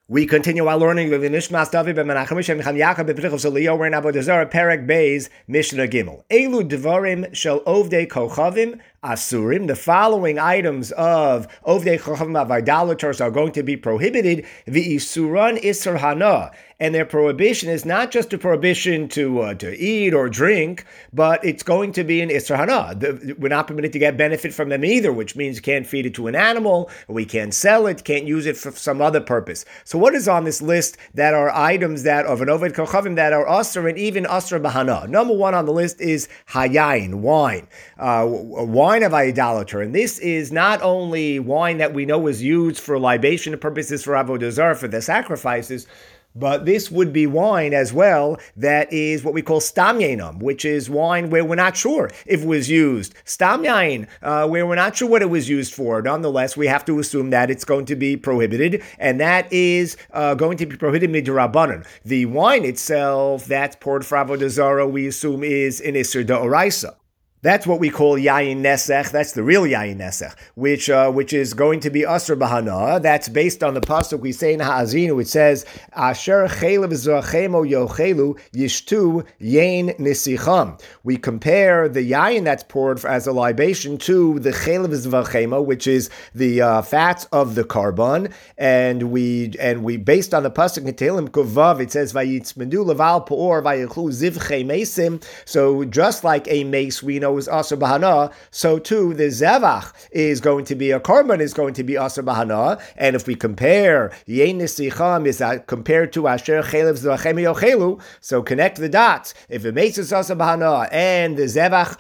We continue our learning with Nishmas David ben Menachem Shem Cham Yaakov b'Ptichos Eliyahu. We're in Avodah Zarah Perek Beis Mishnah Gimel. Elu Devarim Shel Ovdei Kochavim Asurim. The following items of Ovdei Kochavim of idolaters are going to be prohibited. V'isuran Isser Hana. And their prohibition is not just a prohibition to eat or drink, but it's going to be an Isser Hana. We're not permitted to get benefit from them either, which means you can't feed it to an animal, we can't sell it, can't use it for some other purpose. So what is on this list that are items that of an Oved Kochavim that are Asr and even Asr Bahana? Number one on the list is Hayayin, wine. Wine of idolater. And this is not only wine that we know is used for libation purposes for Avodah Zarah, for the sacrifices, but this would be wine as well that is what we call stam yainam, which is wine where we're not sure if it was used. Stam yain, where we're not sure what it was used for. Nonetheless, we have to assume that it's going to be prohibited, and that is going to be prohibited midrabanan. The wine itself that's poured for Avodah Zarah, we assume is in Isser D'Oraisa. That's what we call Yayin Nesech. That's the real Yayin Nesech, which is going to be Asr Bahana. That's based on the pasuk we say in Ha'azinu. It says, Asher Chelev Zrachemo Yochelu Yishtu Yain Nisicham. We compare the Yayin that's poured as a libation to the Chelev Zrachemo, which is the fats of the carbon, and we based on the pasuk in Tehillim Kuvav, it says Vayitzmendu Leval Poor Vayichlu Zivchei Mesim. So just like a mace, we know is Asr Bahana, so too the Zevach is going to be, a carbon is going to be Asr Bahana, and if we compare Yein Nisicham is compared to Asher Chelev Zrachem Yochelu, so connect the dots. If the mace is Asr Bahana and the Zevach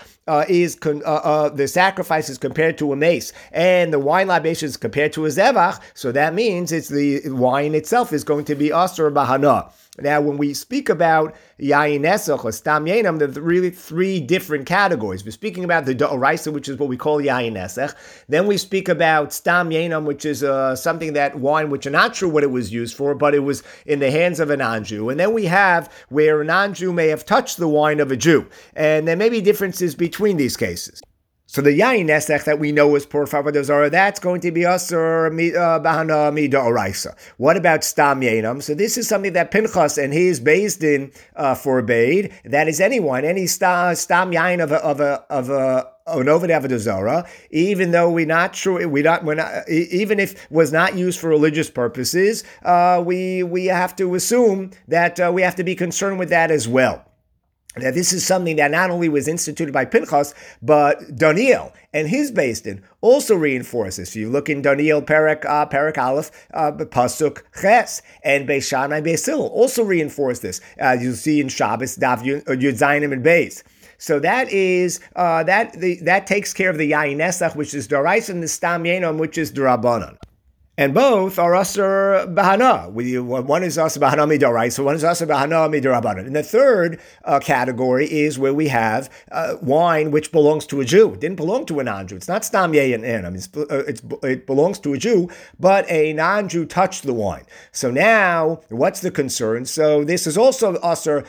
the sacrifice is compared to a mace, and the wine libation is compared to a zevach, so that means it's the wine itself is going to be Asr Bahana. Now, when we speak about Yayin Nesach or Stam Yainam, there's really three different categories. We're speaking about the D'Oraisa, which is what we call Yayin Nesach. Then we speak about Stam Yainam, which is something that wine, which are not sure what it was used for, but it was in the hands of a non-Jew. And then we have where a non-Jew may have touched the wine of a Jew. And there may be differences between these cases. So the Yayin Nesech that we know is poured for Avodah Zarah, that's going to be Asr Bahana D'Oraisa. What about Stam Yainam? So this is something that Pinchas and his Beis Din forbade. That is any wine, any Stam Yain of an Oved Avodah Zarah, even though we're not sure, even if was not used for religious purposes, we have to assume that we have to be concerned with that as well. Now, this is something that not only was instituted by Pinchas, but Daniel and his Beis Din also reinforces. So you look in Daniel Perek Aleph, Pasuk Ches, and Beis Shammai Beis Hillel also reinforce this. You see in Shabbos, Daf Yud Zayinim and Beis. So that is that takes care of the Yayin Nesach, which is D'Oraisa, and the Stam Yainam, which is D'Rabbanan. And both are Asr Bahana. One is Asr Bahana Midoraisa, one is Asr Bahana Midorabbanan. And the third category is where we have wine which belongs to a Jew. It didn't belong to a non-Jew. It's not Stam Yainam. It belongs to a Jew, but a non-Jew touched the wine. So now, what's the concern? So this is also Asr,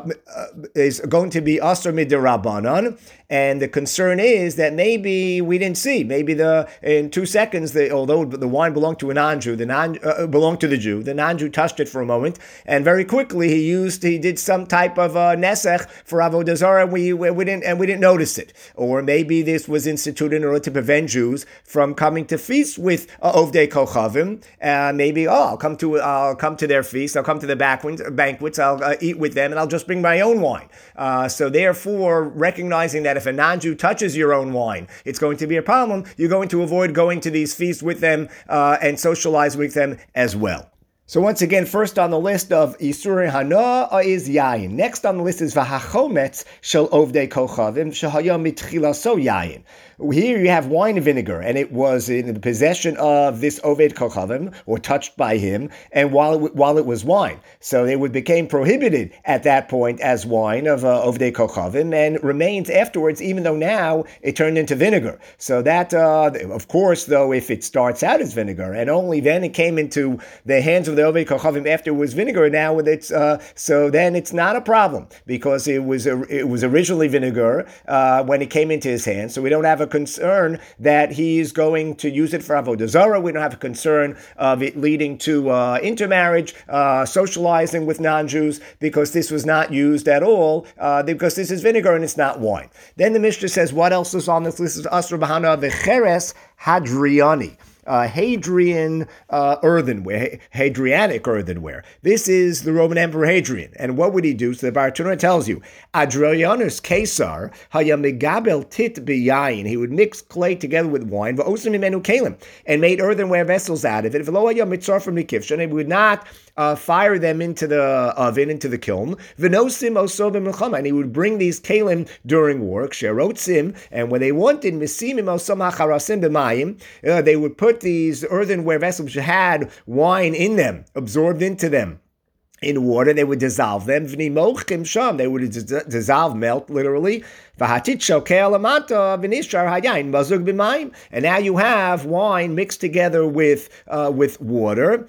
is going to be Asr Midorabbanan. And the concern is that maybe we didn't see. Maybe in 2 seconds, although the wine belonged to a non-Jew, belonged to the Jew. The non-Jew touched it for a moment, and very quickly he did some type of nesech for Avodah Zarah. We didn't notice it. Or maybe this was instituted in order to prevent Jews from coming to feast with Ovdei Kochavim. Maybe I'll come to their feast. I'll come to the banquets. I'll eat with them, and I'll just bring my own wine. So therefore, recognizing that if a non-Jew touches your own wine, it's going to be a problem. You're going to avoid going to these feasts with them and socialize with them as well. So once again, first on the list of Isur Hana is Yayin. Next on the list is Vahachometz Shel Ovdei Kochavim Shehaya Mitchilaso Yayin. Here you have wine and vinegar, and it was in the possession of this Oved Kochavim, or touched by him, and while it was wine. So it became prohibited at that point as wine of Ovdei Kochavim, and remains afterwards, even though now it turned into vinegar. So that, of course, though, if it starts out as vinegar, and only then it came into the hands of the Ovei Kochavim after it was vinegar. Now it's so then it's not a problem because it was originally vinegar when it came into his hands. So we don't have a concern that he's going to use it for avodah zarah. We don't have a concern of it leading to intermarriage, socializing with non-Jews, because this was not used at all, because this is vinegar and it's not wine. Then the Mishnah says, what else is on this list? Is Asr Bahana V'cheres Hadriani. Hadrian earthenware, Hadrianic earthenware. This is the Roman Emperor Hadrian. And what would he do? So the Baratuna tells you, Adrianus Caesar haya megabel tit biyayin. He would mix clay together with wine, v'osim imenu kalim, and made earthenware vessels out of it. V'lo haya mitzar from mikivshan. He would not fire them into the oven, into the kiln. V'nosim osobim milchama. And he would bring these kalim during war. Ksherotzim, and when they wanted misimim osom hacharasim b'mayim, they would put these earthenware vessels which had wine in them, absorbed into them, in water. They would dissolve them. They would dissolve, melt, literally. And now you have wine mixed together with water.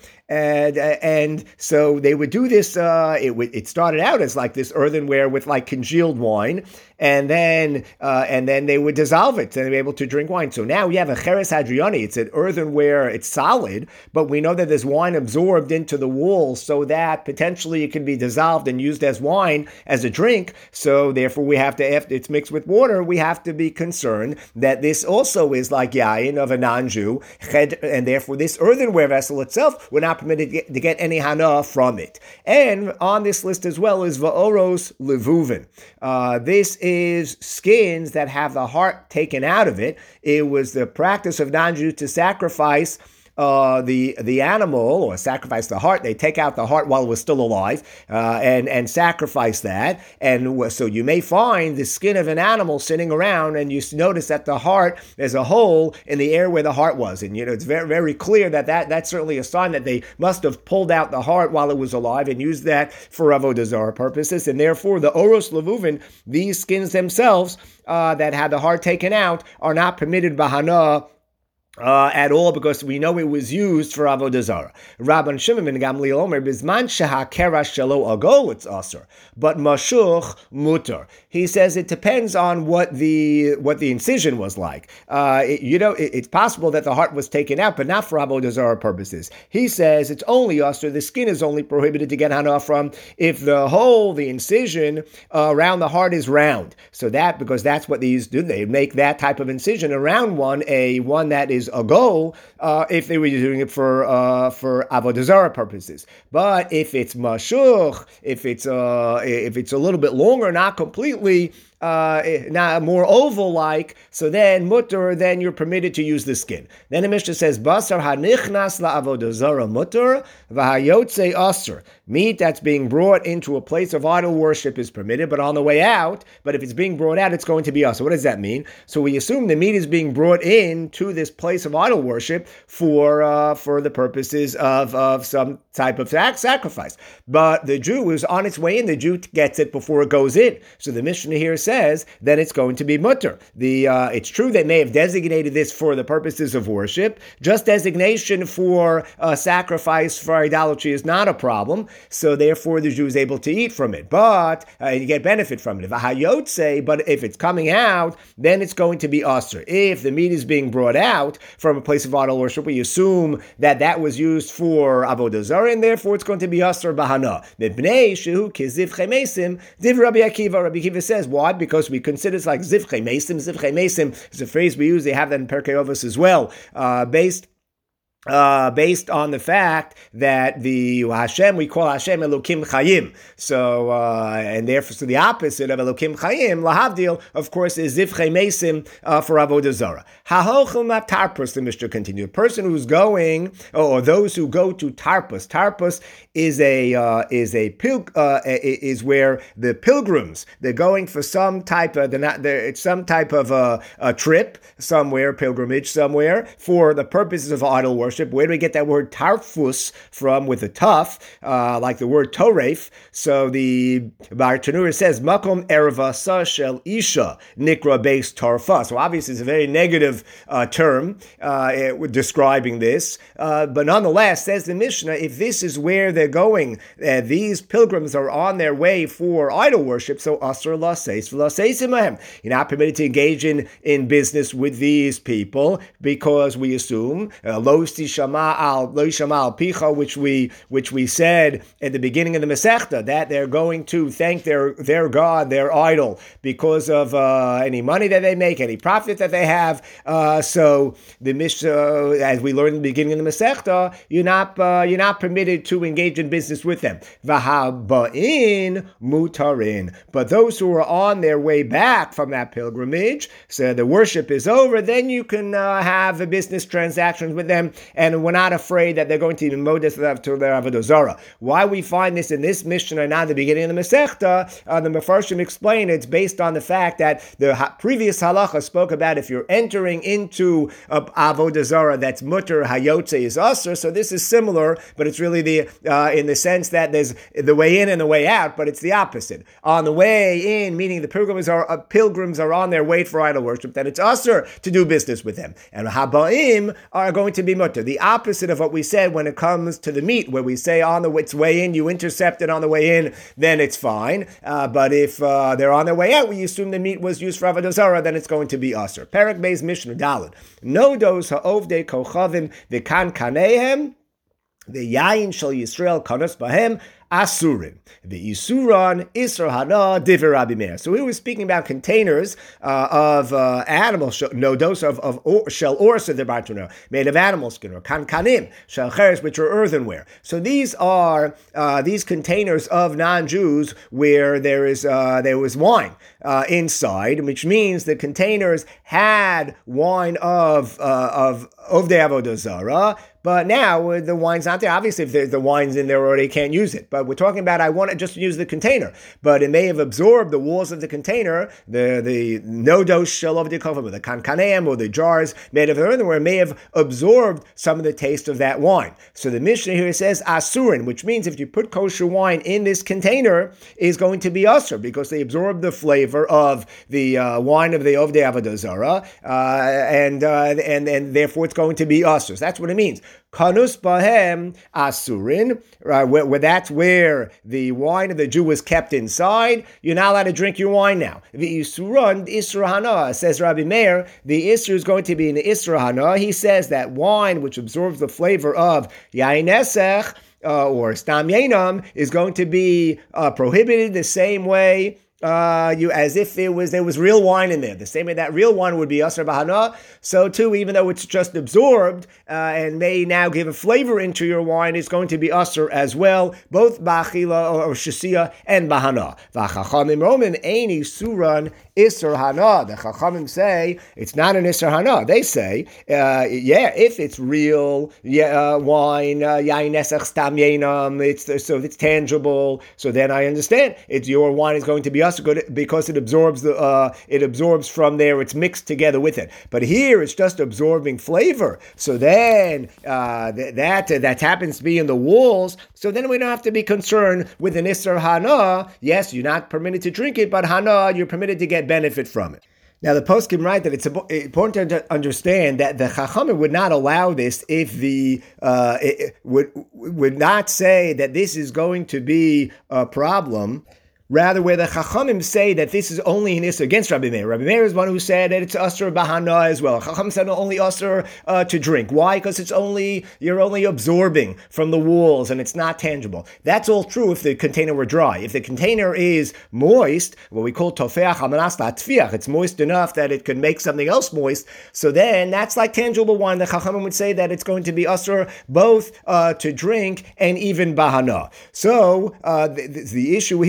And so they would do this. It started out as like this earthenware with like congealed wine, and then they would dissolve it, and they were able to drink wine. So now we have a cheres hadriani. It's an earthenware. It's solid, but we know that there's wine absorbed into the walls, so that potentially it can be dissolved and used as wine as a drink. So therefore, we have to, after it's mixed with water, we have to be concerned that this also is like yayin of a non-Jew, and therefore this earthenware vessel itself would not permitted to get any hana from it. And on this list as well is va'oros levuvin. This is skins that have the heart taken out of it. It was the practice of non-Jews to sacrifice the animal, or sacrifice the heart. They take out the heart while it was still alive, and sacrifice that. And so you may find the skin of an animal sitting around, and you notice that the heart, there's a hole in the area where the heart was. And it's very, very clear that's certainly a sign that they must have pulled out the heart while it was alive and used that for avodah zarah purposes. And therefore, the oros levuvin, these skins themselves that had the heart taken out, are not permitted bahana at all, because we know it was used for avodah zarah. Rabban Shimon ben Gamliel Omer bizman shehakera shelo agol it's aser, but mashuch mutar. He says it depends on what the incision was like. It's possible that the heart was taken out, but not for avodah zarah purposes. He says it's only aser. The skin is only prohibited to get hana from if the incision around the heart is round. So because that's what these do. They make that type of incision around one that is a goal, if they were doing it for avodah zarah purposes. But if it's mashuch, if it's a little bit longer, not completely, not more oval-like, so then mutter, then you're permitted to use the skin. Then the Mishnah says, Basar hanichnas la'avodah zarah mutter, v'hayotze aser. Meat that's being brought into a place of idol worship is permitted, but on the way out, but if it's being brought out, it's going to be aser. What does that mean? So we assume the meat is being brought in to this place of idol worship for the purposes of some type of sacrifice. But the Jew is on its way in. The Jew gets it before it goes in. So the Mishnah here says that it's going to be mutter. It's true they may have designated this for the purposes of worship. Just designation for sacrifice for idolatry is not a problem. So therefore the Jew is able to eat from it, but you get benefit from it. But if it's coming out, then it's going to be aser. If the meat is being brought out from a place of idol worship, we assume that was used for avodah zarah, and therefore it's going to be aser bahana. Mibnei shehu kiziv chemesim. Div Rabbi Akiva. Rabbi Akiva says why? Because we consider it's like ziv chemesim. Ziv chemesim is a phrase we use. They have that in Perkei Avos as well, based on the fact that we call Hashem Elokim Chayim. So, and therefore, so the opposite of Elokim Chayim, lahavdil, of course, is Zivchei Mesim for Avodah Zarah. Hahochel ma tarpus, the Mishnah continued. A person who's going, or those who go to tarpus. Tarpus is where the pilgrims, they're going for some type of, it's some type of a trip somewhere, pilgrimage somewhere, for the purposes of idol worship. worship. Where do we get that word tarfus from with a tuf, like the word toref? So the Bartanura says, Makom ervasa shel isha nikra beis tarfa. So obviously it's a very negative term describing this. But nonetheless, says the Mishnah, if this is where they're going, these pilgrims are on their way for idol worship, so asur laseis v'laseis imahem. You're not permitted to engage in business with these people because we assume lo shama al picha, which we said at the beginning of the Masechta, that they're going to thank their god, their idol, because of any money that they make, any profit that they have. So the Mishnah, as we learned in the beginning of the Masechta, you're not permitted to engage in business with them. V'haba'in mutarin. But those who are on their way back from that pilgrimage, so the worship is over, then you can have a business transactions with them, and we're not afraid that they're going to be modest to their avodah zarah. Why we find this in this Mishnah, not at the beginning of the Masechta, the Mefarshim explain it's based on the fact that the previous halacha spoke about if you're entering into avodah zarah that's mutter, hayotze is usher. So this is similar, but it's really in the sense that there's the way in and the way out, but it's the opposite. On the way in, meaning the pilgrims are on their way for idol worship, that it's usher to do business with them. And habaim are going to be mutter. The opposite of what we said when it comes to the meat, where we say on its way in, you intercept it on the way in, then it's fine. But if they're on their way out, we assume the meat was used for avodah zarah, then it's going to be usher. Perek Beis Mishnah Daled. Nodos ha'ovdei kochavim v'kan kanehem v'yayin shel Yisrael kanos bahem asurim. The isuran isra hana divrei Rabbi Meir. So we were speaking about containers of animal nodos of shel orsa the bartuna, made of animal skin, or kankanim shel cheres, which are earthenware. So these are these containers of non-Jews where there was wine inside, which means the containers had wine of the avodah zarah. But now the wine's not there. Obviously, if the wine's in there already, you can't use it. But we're talking about I want to just use the container. But it may have absorbed the walls of the container, the no-dos shell of the kofim, the kankaneim, or the jars made of earthenware may have absorbed some of the taste of that wine. So the Mishnah here says asurin, which means if you put kosher wine in this container, is going to be asur, because they absorb the flavor of the wine of the Ovdei Avodah Zarah, and therefore it's going to be asur. So that's what it means. Kanus bahem asurin, where that's where the wine of the Jew was kept inside. You're not allowed to drink your wine now. The isuran isra hana, says Rabbi Meir. The isra is going to be an isra hana. He says that wine which absorbs the flavor of yain esech or stam yainam is going to be prohibited the same way. As if there was real wine in there. The same way that real wine would be asr bahana, so too, even though it's just absorbed and may now give a flavor into your wine, it's going to be asr as well, both ba'achila or shasiya and bahana. V'chachamim roman eini suran isr hana. The chachamim say it's not an isr hana. They say, if it's real wine, yain esach stam yainam, it's tangible. So then I understand your wine is going to be good because it absorbs from there, it's mixed together with it. But here it's just absorbing flavor. So then that happens to be in the walls. So then we don't have to be concerned with an Isser Hana. Yes, you're not permitted to drink it, but Hana, you're permitted to get benefit from it. Now, the poskim write that it's important to understand that the Chachamim would not allow this if it would not say that this is going to be a problem. Rather, where the Chachamim say that this is only an Isser against Rabbi Meir. Rabbi Meir is one who said that it's Asr Bahana as well. Chachamim said only Asr to drink. Why? Because you're only absorbing from the walls and it's not tangible. That's all true if the container were dry. If the container is moist, what we call Tofeach Hamanas Latfiach, it's moist enough that it could make something else moist, so then that's like tangible wine. The Chachamim would say that it's going to be Asr both to drink and even Bahana. So the issue here is where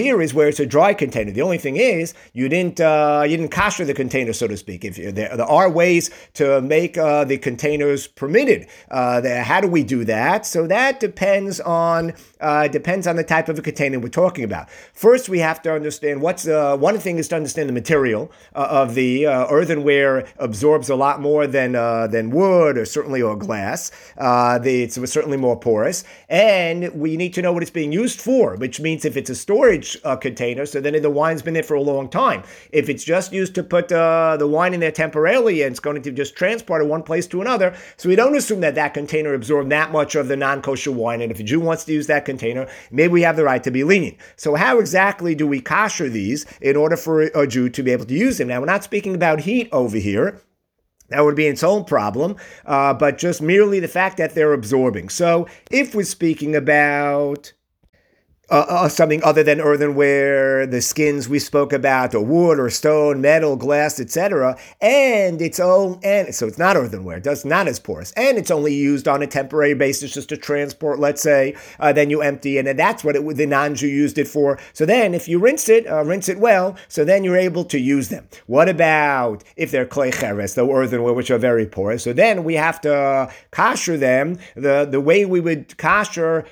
it's a dry container. The only thing is you didn't kasher the container, so to speak. If there are ways to make the containers permitted. How do we do that? So that depends on the type of a container we're talking about. First, we have to understand one thing is to understand the material of the earthenware absorbs a lot more than wood or glass. It's certainly more porous, and we need to know what it's being used for, which means if it's a storage container, so then the wine's been there for a long time. If it's just used to put the wine in there temporarily and it's going to just transport it one place to another, so we don't assume that container absorbed that much of the non-kosher wine, and if a Jew wants to use that container, maybe we have the right to be lenient. So how exactly do we kasher these in order for a Jew to be able to use them? Now, we're not speaking about heat over here. That would be its own problem, but just merely the fact that they're absorbing. So if we're speaking about something other than earthenware, the skins we spoke about, or wood or stone, metal, glass, etc., and so it's not earthenware, it's not as porous, and it's only used on a temporary basis just to transport, let's say, then you empty it, and that's what the non-Jew used it for. So then if you rinse it well, so then you're able to use them. What about if they're klei cheres, the earthenware, which are very porous? So then we have to kasher them the way we would kasher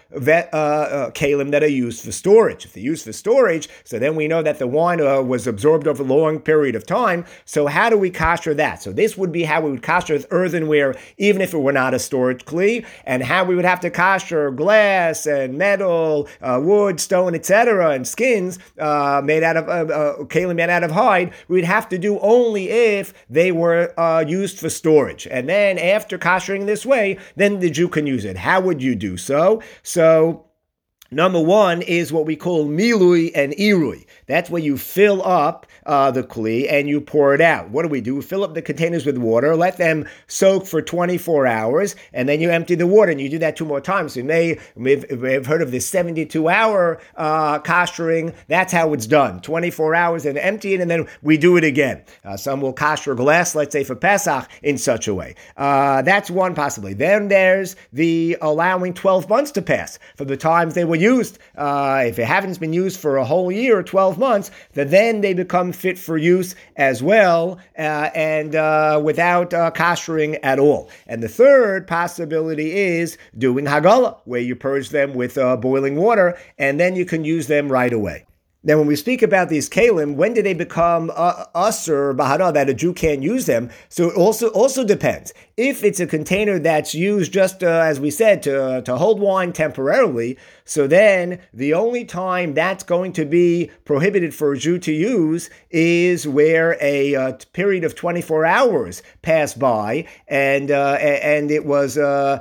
kalim that are used for storage. If they're used for storage, so then we know that the wine was absorbed over a long period of time. So how do we kasher that? So this would be how we would kasher with earthenware, even if it were not a storage kli, and how we would have to kasher glass and metal, wood, stone, etc., and skins made out of kalim made out of hide. We'd have to do only if they were used for storage. And then after kashering this way, then the Jew can use it. How would you do so? So number one is what we call milui and irui. That's where you fill up the kli and you pour it out. What do? We fill up the containers with water, let them soak for 24 hours, and then you empty the water, and you do that 2 more times. So you may have heard of this 72-hour kashering. That's how it's done. 24 hours and empty it, and then we do it again. Some will kasher glass, let's say for Pesach, in such a way. That's one possibility. Then there's the allowing 12 months to pass from the times they were used. If it haven't been used for a whole year or 12 months, then they become fit for use as well, and without kashering at all. And the third possibility is doing hagala, where you purge them with boiling water, and then you can use them right away. Now, when we speak about these kalim, when do they become usur bahara, that a Jew can't use them? So it also depends. If it's a container that's used just, as we said, to hold wine temporarily, so then the only time that's going to be prohibited for a Jew to use is where a period of 24 hours passed by, and it was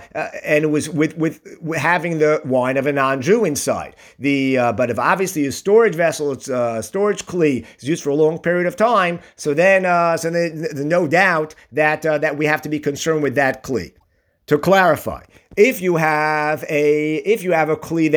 with having the wine of a non-Jew inside. But if obviously a storage vessel, it's storage kli, is used for a long period of time, so then there's no doubt that we have to be concerned with that kli. To clarify, if you have a kli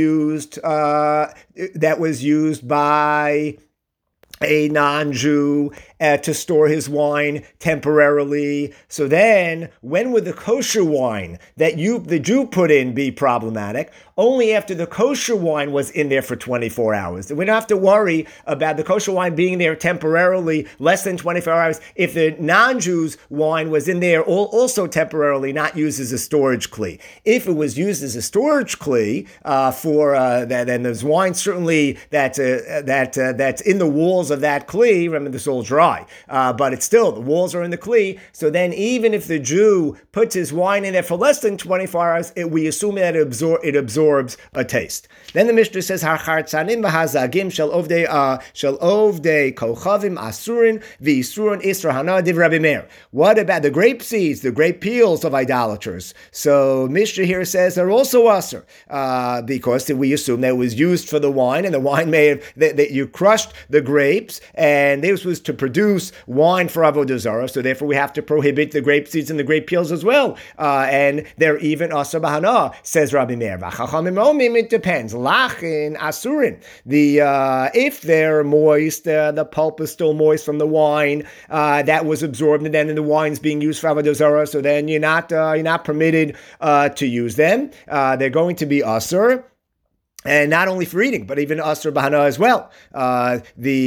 that was used by a non-Jew to store his wine temporarily, so then when would the kosher wine that the Jew put in be problematic? Only after the kosher wine was in there for 24 hours. We don't have to worry about the kosher wine being there temporarily less than 24 hours if the non-Jew's wine was in there also temporarily, not used as a storage kli. If it was used as a storage kli then there's wine certainly that's in the walls of that kli. Remember, this is all dry, but it's still, the walls are in the kli. So then even if the Jew puts his wine in there for less than 24 hours, we assume that it absorbs a taste. Then the Mishnah says, "Harchartzanim v'hazagim shel ovdei kochavim asurin v'isurin isra hana div Rabbi Meir." What about the grape seeds, the grape peels of idolaters? So Mishnah here says they're also asur, because we assume that it was used for the wine, and the wine that you crushed the grapes, and this was to produce wine for avodah zarah. So therefore, we have to prohibit the grape seeds and the grape peels as well, and they're even asur b'hana, says Rabbi Meir. It depends. Lachin asurin. If they're moist, the pulp is still moist from the wine that was absorbed, and then the wine's being used for avodah zarah. So then you're not permitted to use them. They're going to be asur. And not only for eating, but even asur bahana as well. But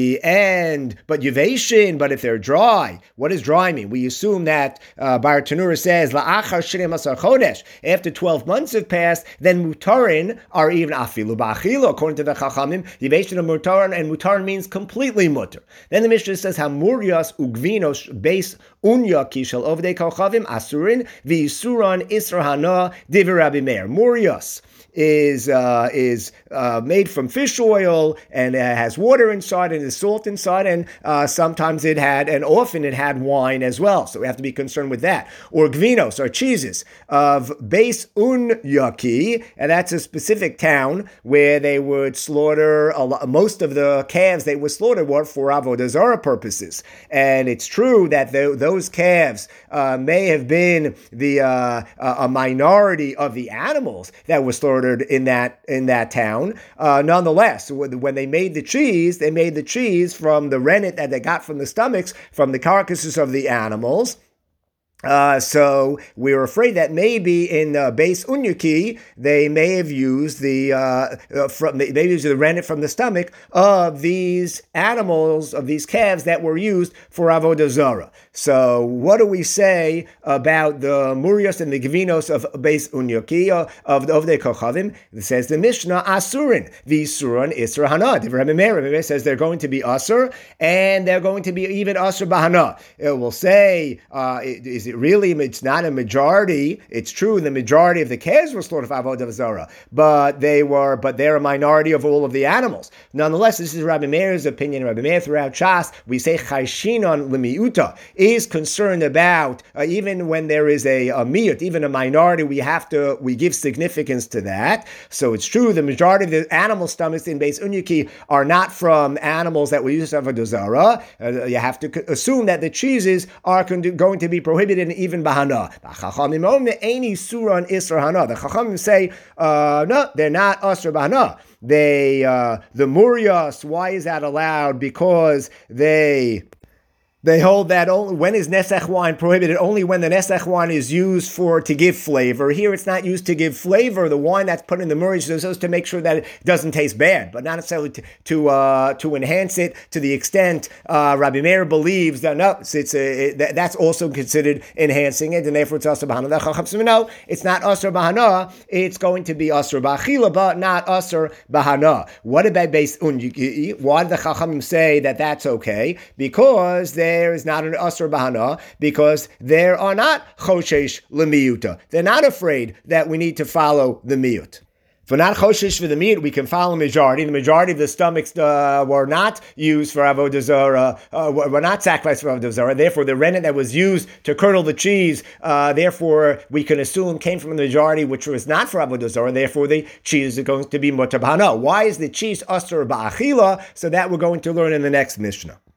yuveshin, but if they're dry, what does dry mean? We assume that Bar Tanura says la'achar shinem asar chodesh. After 12 months have passed, then mutarin are even afilu ba'achilo. According to the Chachamim, yuveshin are mutarin, and mutarin means completely mutar. Then the Mishnah says hamurias ugvinos beis unya kishel ovdei kochavim asurin v'isuran isra hana divrei Rabbi Meir. Murias is made from fish oil, and it has water inside and there's salt inside, and sometimes often it had wine as well. So we have to be concerned with that. Or gvinos, or cheeses of Beis Unyaki, and that's a specific town where they would slaughter most of the calves they would slaughter were for avodah zarah purposes. And it's true that those calves may have been a minority of the animals that were slaughtered in that town. Nonetheless, when they made the cheese from the rennet that they got from the stomachs, from the carcasses of the animals. So we're afraid that maybe in Beis Unyaki they may have used the rennet from the stomach of these animals, of these calves that were used for avodah zarah. So what do we say about the murios and the gvinos of Beis Unyaki of the kochavim? It says the Mishnah asurin v'isuran isra hana. Rabbi Meir says they're going to be asur, and they're going to be even asur bahana. It will say it's not a majority. It's true, the majority of the calves were slaughtered for avodah zarah, but they're a minority of all of the animals. Nonetheless, this is Rabbi Meir's opinion. Rabbi Meir throughout Shas, we say chayshinon lemiuta, is concerned about even when there is a miut, even a minority, we give significance to that. So it's true, the majority of the animal stomachs in Beis Unyaki are not from animals that were used for avodah zarah. You have to assume that the cheeses are going to be prohibited even bahana. The Chachamim say, no, they're not asur bahana. The murias, why is that allowed? Because they hold that only when is nesach wine prohibited? Only when the nesach wine is used to give flavor. Here it's not used to give flavor. The wine that's put in the murias is supposed to make sure that it doesn't taste bad, but not necessarily to enhance it to the extent Rabbi Meir believes that no, that's also considered enhancing it, and therefore it's asur bahana. The Chachamim no, it's not asur bahana. It's going to be asur ba'achila, but not asur bahana. What about Beis Unyaki? Why did the Chachamim say that that's okay? Because there is not an asur bahana, because there are not choshesh lemiuta. They're not afraid that we need to follow the miut. If we're not choshesh for the miut, we can follow the majority. The majority of the stomachs were not used for avodah zarah, were not sacrificed for avodah zarah. Therefore, the rennet that was used to curdle the cheese, therefore, we can assume came from the majority, which was not for avodah zarah. Therefore, the cheese is going to be mutar bahana. Why is the cheese asur ba'achila? So that we're going to learn in the next Mishnah.